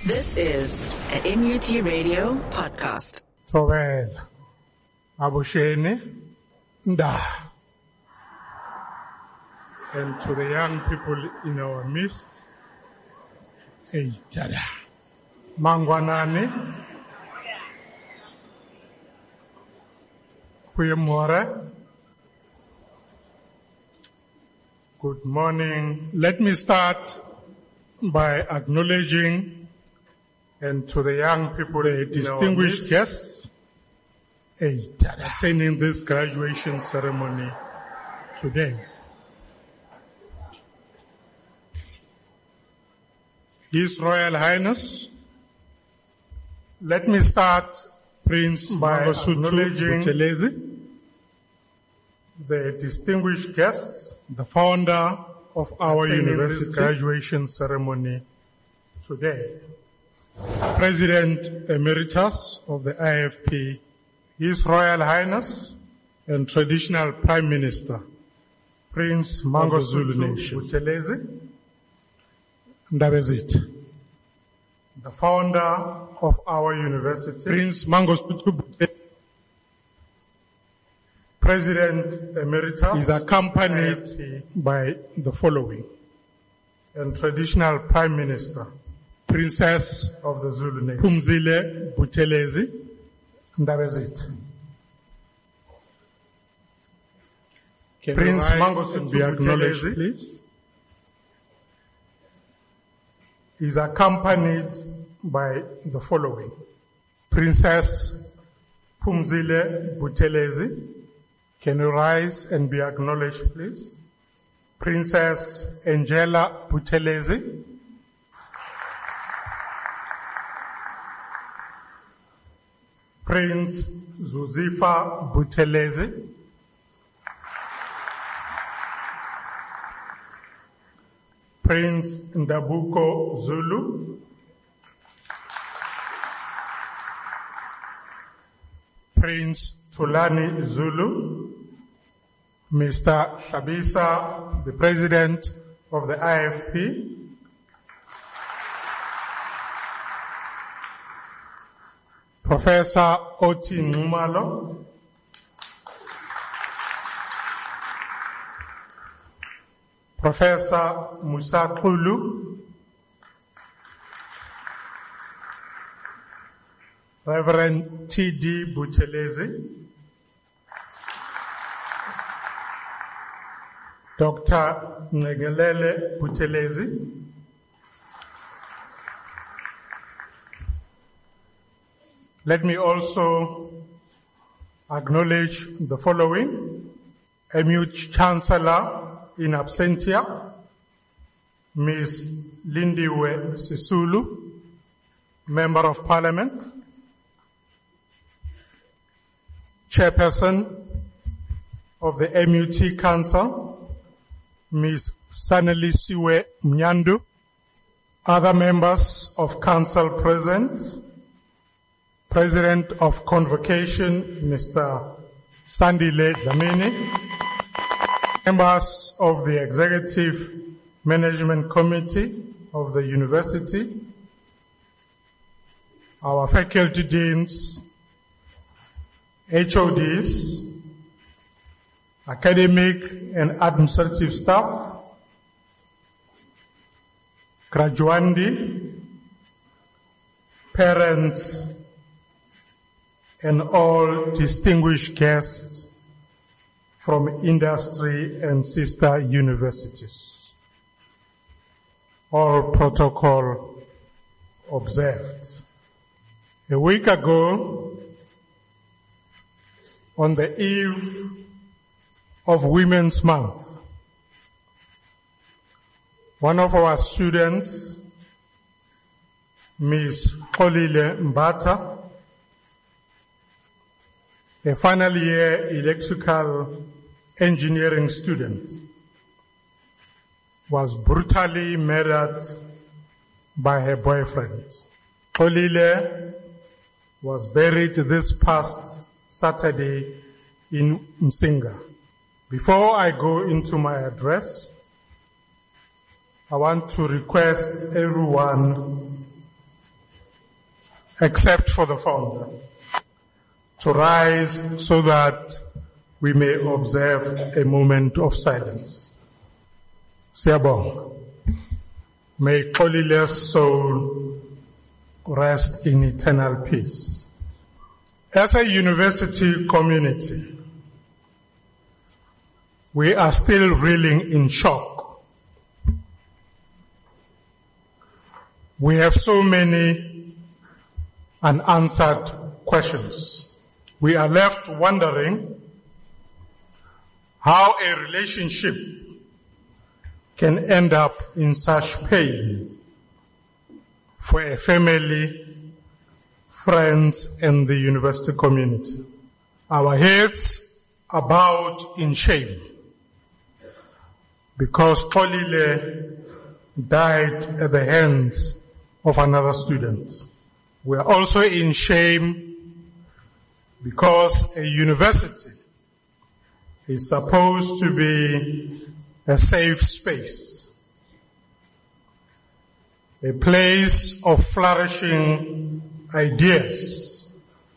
This is an MUT Radio podcast. Thobela Abusheni Nda, and to the young people in our midst, Eitada Mangwanani Kuyamora. Good morning. Let me start by acknowledging and to the young people, the distinguished guests attending this graduation ceremony today. His Royal Highness, let me start, Prince, by acknowledging the distinguished guests, the founder of our university graduation ceremony today. President Emeritus of the IFP, His Royal Highness and Traditional Prime Minister, Prince Mangosuthu Buthelezi Ndabezitha, the founder of our university, Prince Mangosuthu Buthelezi. President Emeritus is accompanied by the following, and Traditional Prime Minister, Princess of the Zulu Nation, Phumzile Buthelezi Ndabezitha. Prince Mangosuthu be acknowledged, please. Is accompanied by the following, Princess Phumzile Buthelezi. Can you rise and be acknowledged, please? Princess Angela Buthelezi. Prince Zuzifa Buthelezi. Prince Ndabuko Zulu. Prince Thulani Zulu. Mr. Hlabisa, the President of the IFP. Professor Oti Nxumalo. Professor Musa Xulu. Reverend T.D. Buthelezi. Dr. Ncekelele Buthelezi. Let me also acknowledge the following. MUT Chancellor in absentia, Ms. Lindiwe Sisulu, Member of Parliament. Chairperson of the MUT Council, Ms. Sanelisiwe Mnyandu. Other members of Council present. President of Convocation, Mr. Sandile Dlamini. Members of the Executive Management Committee of the University. Our faculty deans, HODs, academic and administrative staff, graduandi, parents, and all distinguished guests from industry and sister universities. All protocol observed. A week ago, on the eve of Women's Month, one of our students, Ms. Xolile Mbata, a final year electrical engineering student, was brutally murdered by her boyfriend. Xolile was buried this past Saturday in Msinga. Before I go into my address, I want to request everyone except for the founder, to rise so that we may observe a moment of silence. Siyabonga. May Xolile's soul rest in eternal peace. As a university community, we are still reeling in shock. We have so many unanswered questions. We are left wondering how a relationship can end up in such pain for a family, friends, and the university community. Our heads are bowed in shame because Xolile died at the hands of another student. We are also in shame because a university is supposed to be a safe space, a place of flourishing ideas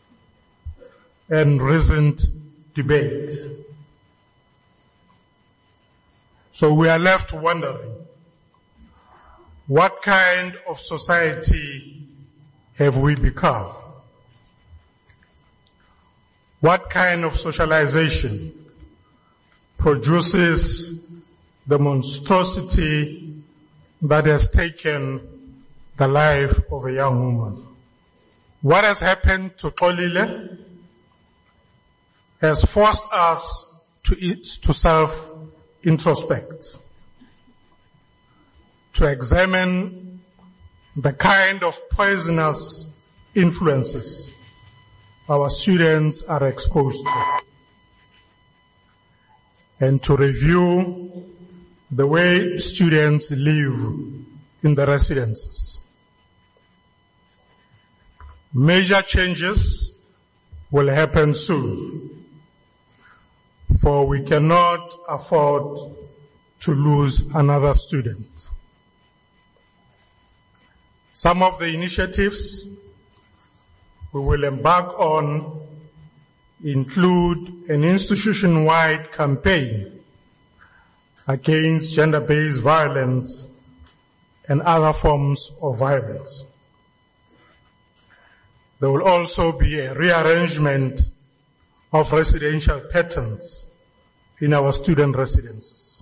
and reasoned debate. So we are left wondering, what kind of society have we become? What kind of socialization produces the monstrosity that has taken the life of a young woman? What has happened to Xolile has forced us to self-introspect, to examine the kind of poisonous influences our students are exposed to, and to review the way students live in the residences. Major changes will happen soon, for we cannot afford to lose another student. Some of the initiatives we will embark on include an institution-wide campaign against gender-based violence and other forms of violence. There will also be a rearrangement of residential patterns in our student residences.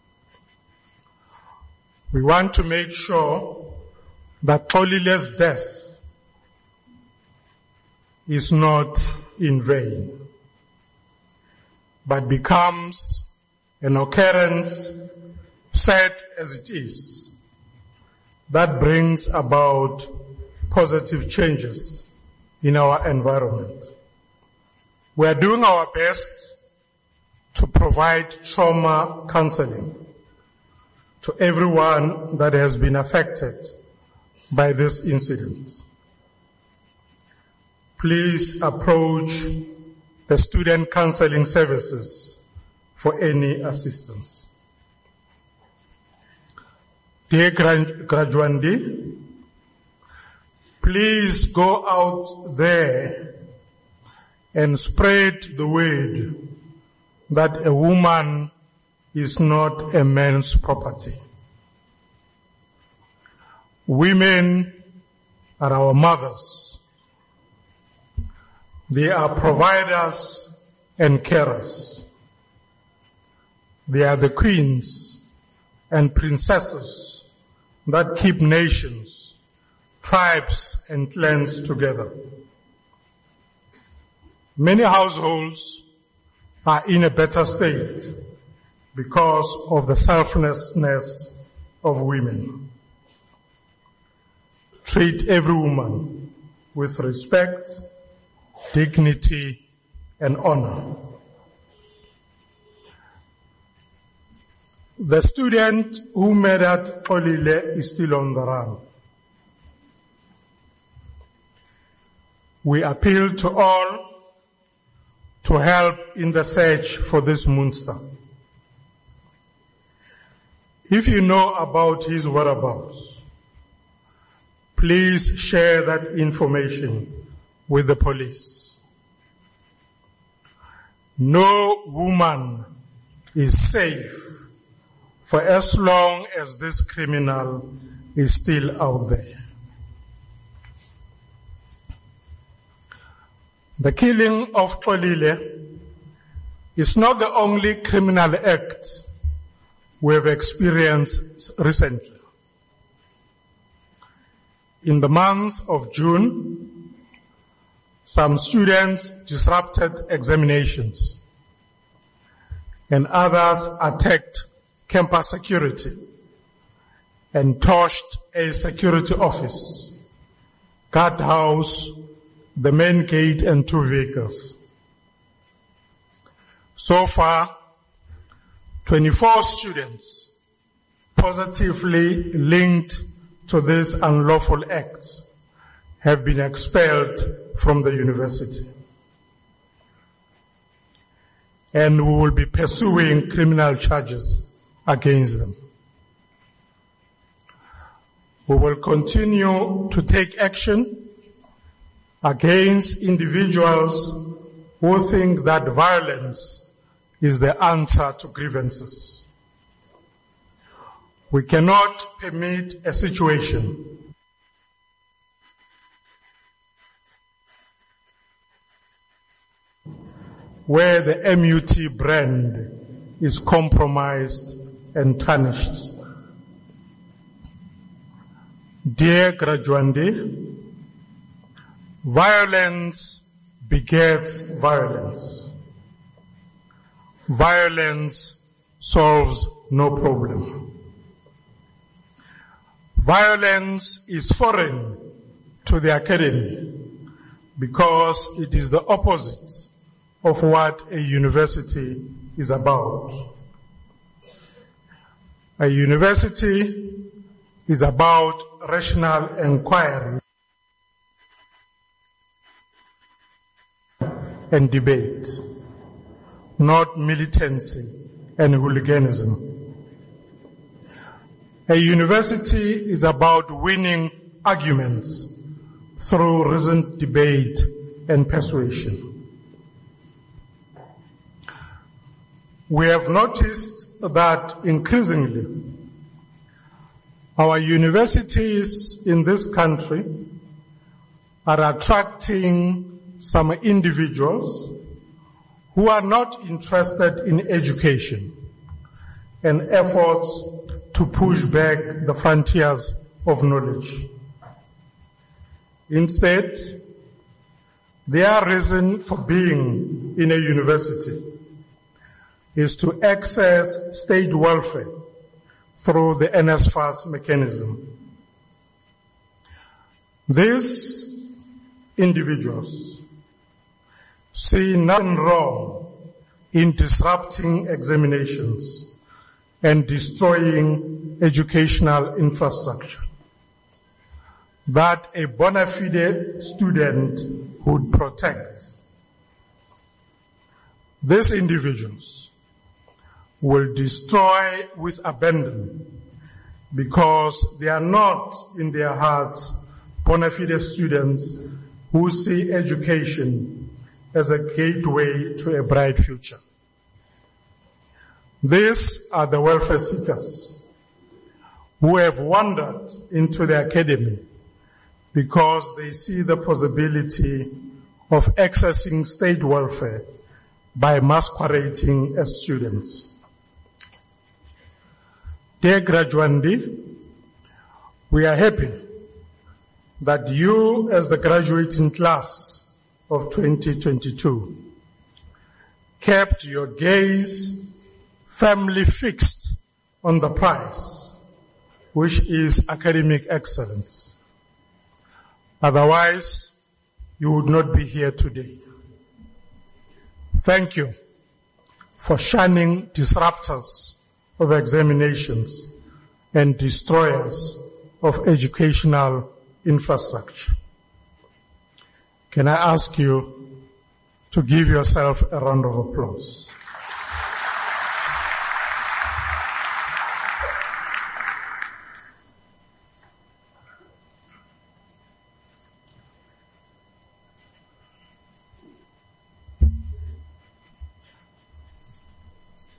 We want to make sure that Xolile's death is not in vain, but becomes an occurrence, sad as it is, that brings about positive changes in our environment. We are doing our best to provide trauma counseling to everyone that has been affected by this incident. Please approach the student counseling services for any assistance. Dear graduandi, please go out there and spread the word that a woman is not a man's property. Women are our mothers. They are providers and carers. They are the queens and princesses that keep nations, tribes, and clans together. Many households are in a better state because of the selflessness of women. Treat every woman with respect, dignity, and honor. The student who murdered Xolile is still on the run. We appeal to all to help in the search for this monster. If you know about his whereabouts, please share that information with the police. No woman is safe for as long as this criminal is still out there. The killing of Xolile is not the only criminal act we have experienced recently. In the month of June, some students disrupted examinations and others attacked campus security and torched a security office, guardhouse, the main gate and 2 vehicles. So far, 24 students positively linked to these unlawful acts have been expelled from the university. And we will be pursuing criminal charges against them. We will continue to take action against individuals who think that violence is the answer to grievances. We cannot permit a situation where the MUT brand is compromised and tarnished. Dear graduandi, violence begets violence. Violence solves no problem. Violence is foreign to the academy because it is the opposite of what a university is about. A university is about rational inquiry and debate, not militancy and hooliganism. A university is about winning arguments through reasoned debate and persuasion. We have noticed that increasingly our universities in this country are attracting some individuals who are not interested in education and efforts to push back the frontiers of knowledge. Instead, their reason for being in a university is to access state welfare through the NSFAS mechanism. These individuals see nothing wrong in disrupting examinations and destroying educational infrastructure that a bona fide student would protect. These individuals will destroy with abandon because they are not in their hearts bona fide students who see education as a gateway to a bright future. These are the welfare seekers who have wandered into the academy because they see the possibility of accessing state welfare by masquerading as students. Dear graduandi, we are happy that you, as the graduating class of 2022, kept your gaze firmly fixed on the prize, which is academic excellence. Otherwise, you would not be here today. Thank you for shunning disruptors of examinations and destroyers of educational infrastructure. Can I ask you to give yourself a round of applause?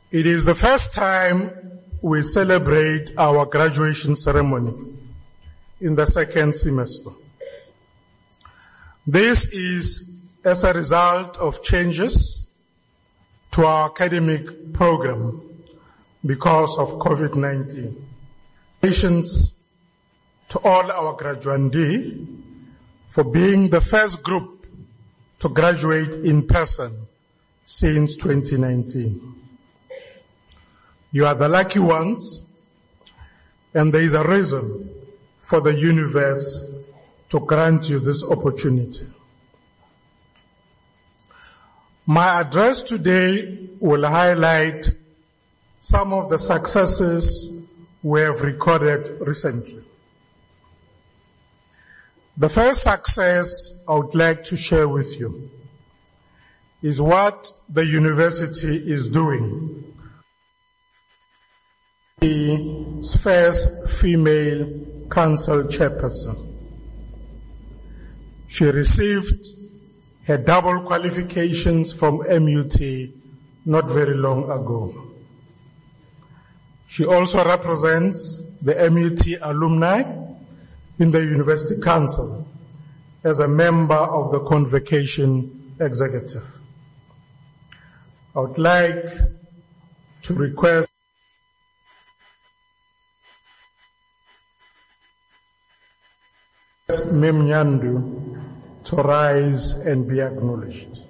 It is the first time we celebrate our graduation ceremony in the second semester. This is as a result of changes to our academic program because of COVID-19. Congratulations to all our graduands for being the first group to graduate in person since 2019. You are the lucky ones, and there is a reason for the universe to grant you this opportunity. My address today will highlight some of the successes we have recorded recently. The first success I would like to share with you is what the university is doing. The first female council chairperson. She received her double qualifications from MUT not very long ago. She also represents the MUT alumni in the University Council as a member of the Convocation Executive. I would like to request Mem Nyandu to rise and be acknowledged.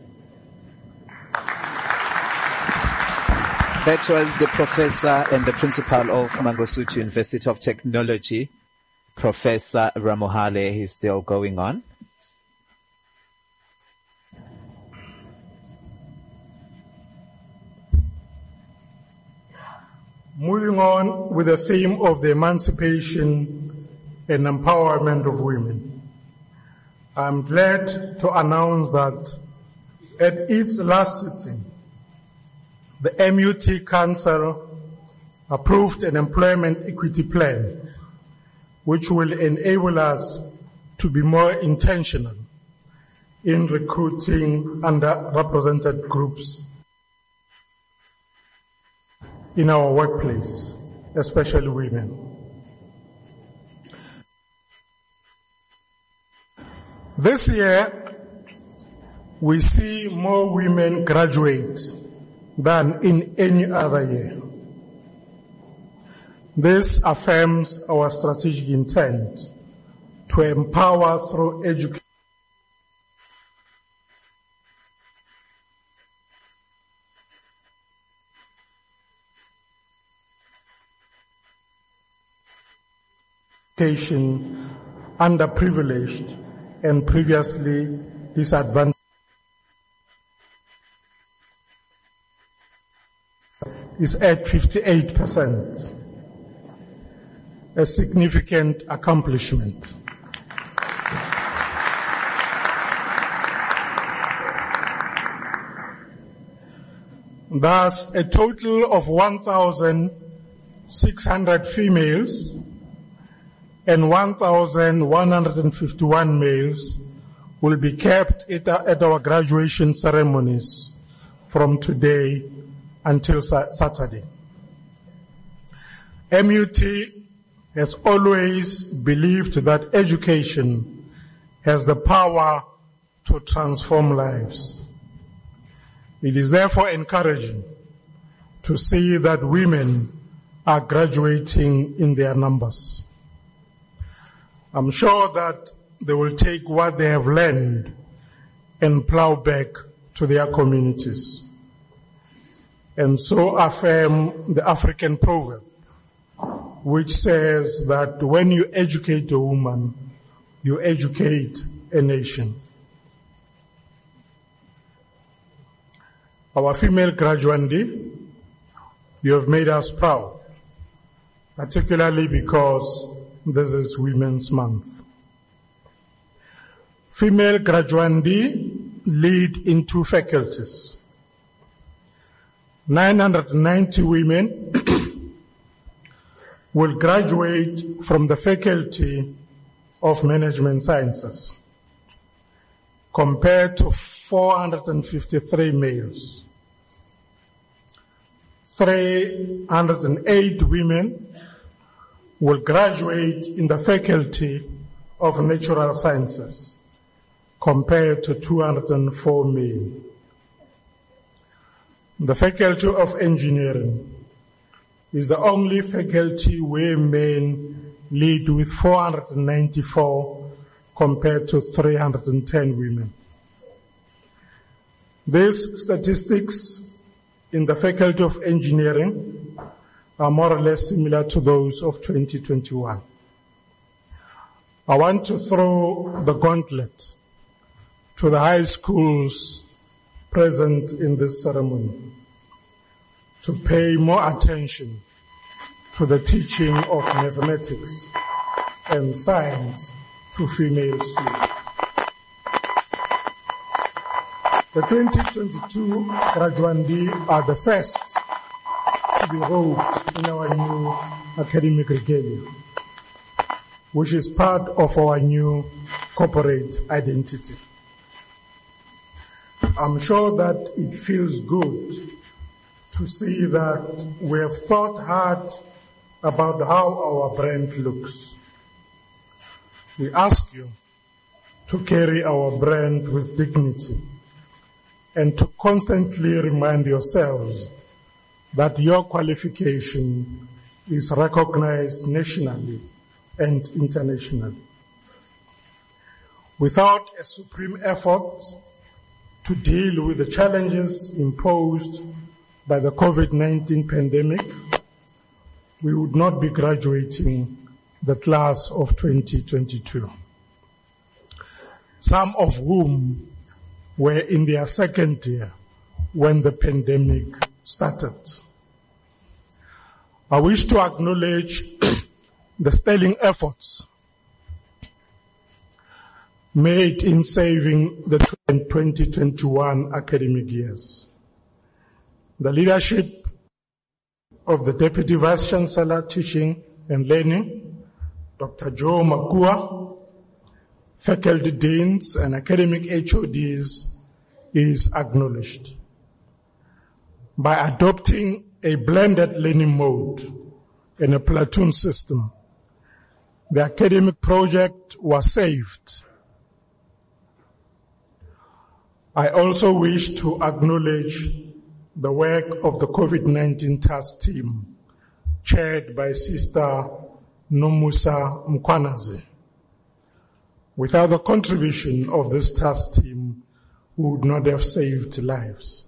That was the professor and the principal of Mangosuthu University of Technology, Professor Ramohale. He's still going on. Moving on with the theme of the emancipation and empowerment of women. I'm glad to announce that at its last sitting, the MUT Council approved an employment equity plan which will enable us to be more intentional in recruiting underrepresented groups in our workplace, especially women. This year, we see more women graduate than in any other year. This affirms our strategic intent to empower through education underprivileged and previously disadvantaged is at 58%, a significant accomplishment. Thus, a total of 1,600 females and 1,151 males will be kept at our graduation ceremonies from today until Saturday. MUT has always believed that education has the power to transform lives. It is therefore encouraging to see that women are graduating in their numbers. I'm sure that they will take what they have learned and plow back to their communities. And so affirm the African proverb, which says that when you educate a woman, you educate a nation. Our female graduandi, you have made us proud, particularly because this is Women's Month. Female graduandi lead in 2 faculties. 990 women will graduate from the Faculty of Management Sciences, compared to 453 males. 308 women will graduate in the Faculty of Natural Sciences, compared to 204 male. The Faculty of Engineering is the only faculty where men lead with 494 compared to 310 women. These statistics in the Faculty of Engineering are more or less similar to those of 2021. I want to throw the gauntlet to the high schools present in this ceremony to pay more attention to the teaching of mathematics and science to female students. The 2022 graduandi are the first to be robed in our new academic regalia, which is part of our new corporate identity. I'm sure that it feels good to see that we have thought hard about how our brand looks. We ask you to carry our brand with dignity and to constantly remind yourselves that your qualification is recognized nationally and internationally. Without a supreme effort to deal with the challenges imposed by the COVID-19 pandemic, we would not be graduating the class of 2022, some of whom were in their second year when the pandemic started. I wish to acknowledge the sterling efforts made in saving the 2021 academic years. The leadership of the Deputy Vice Chancellor Teaching and Learning, Dr. Joe Makua, faculty deans and academic HODs is acknowledged. By adopting a blended learning mode and a platoon system, the academic project was saved. I also wish to acknowledge the work of the COVID-19 task team, chaired by Sister Nomusa Mkwanaze. Without the contribution of this task team, we would not have saved lives.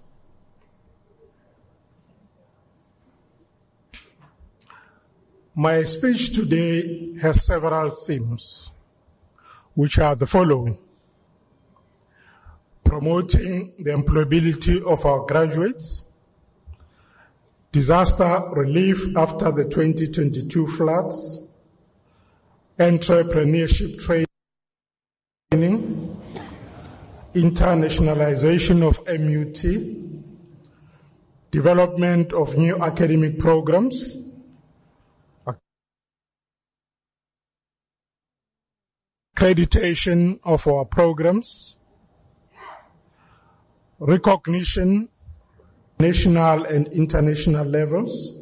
My speech today has several themes, which are the following: promoting the employability of our graduates, disaster relief after the 2022 floods, entrepreneurship training, internationalization of MUT, development of new academic programs, accreditation of our programs, recognition, national and international levels,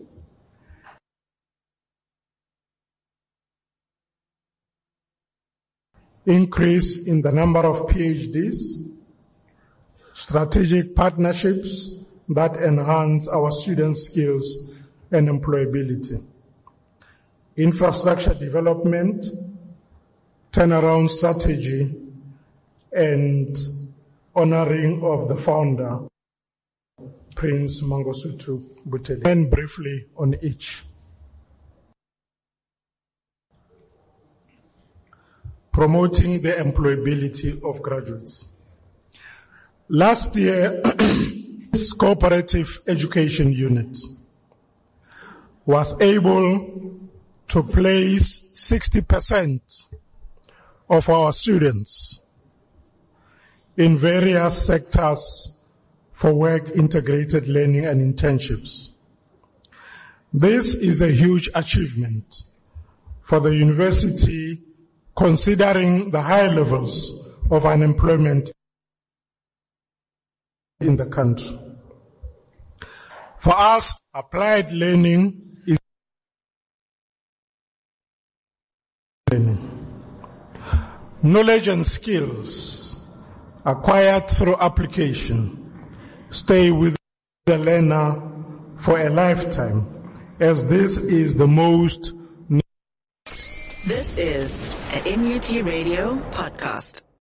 increase in the number of PhDs, strategic partnerships that enhance our students' skills and employability, infrastructure development, turnaround strategy, and honoring of the founder, Prince Mangosuthu Buthelezi. And briefly on each. Promoting the employability of graduates. Last year, this cooperative education unit was able to place 60% of our students in various sectors for work integrated learning and internships. This is a huge achievement for the university, considering the high levels of unemployment in the country. For us, applied learning is learning. Knowledge and skills acquired through application stay with the learner for a lifetime, as this is the most. This is a MUT Radio podcast.